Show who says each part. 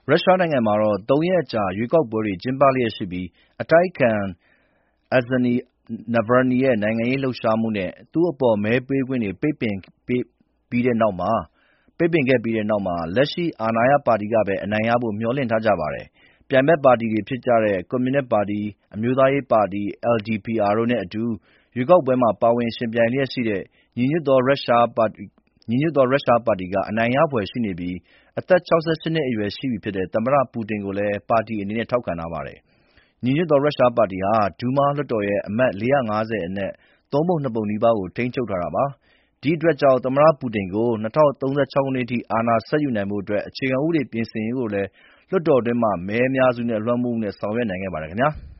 Speaker 1: ရုရှားနိုင်ငံမှာ3 ရက်ကြာရွေးကောက်ပွဲတွေကျင်းပလျက်ရှိပြီးအတိုက်အခံ Alexei Navalny ရဲ့နိုင်ငံရေးလှုပ်ရှားမှုနဲ့သူ့အပေါ်မဲပေးခွင့်တွေပိတ်ပင်ခဲ့ပြီးတဲ့နောက်လက်ရှိအာဏာရပါတီကပဲအနိုင်ရဖို့မျှော်လင့်ထားကြပါတယ်။ ပြိုင်ဘက်ပါတီတွေဖြစ်တဲ့ကွန်မြူနစ်ပါတီ၊ အမျိုးသားရေးပါတီ LDPR တို့နဲ့အတူရွေးကောက်ပွဲမှာပါဝင်ယှဉ်ပြိုင်လျက်ရှိတဲ့ညီညွတ်သောရုရှားပါတီကအနိုင်ရဖွယ်ရှိနေပြီးအသက် ၆၈ နှစ်အရွယ်ရှိပြီဖြစ်တဲ့သမ္မတပူတင်ကိုလည်းပါတီအနေနဲ့ထောက်ခံထားပါတယ်။ ညီညွတ်သောရုရှားပါတီဟာ ဒူးမားလွှတ်တော်ရဲ့အမတ် 450 အနက် သုံးပုံနှစ်ပုံနီးပါးကိုထိန်းချုပ်ထားတာပါ။ ဒီအတွက်ကြောင့်သမ္မတပူတင်ကို ၂၀၃၆ ခုနှစ်အထိအာဏာဆက်ယူနိုင်ဖို့အခြေခံဥပဒေပြင်ဆင်ရေးကိုလည်းလွှတ်တော်တွင်းမဲအများစုနဲ့လွှမ်းမိုးမှုနဲ့ဆောင်ရွက်နိုင်ခဲ့ပါတယ်ခင်ဗျာ။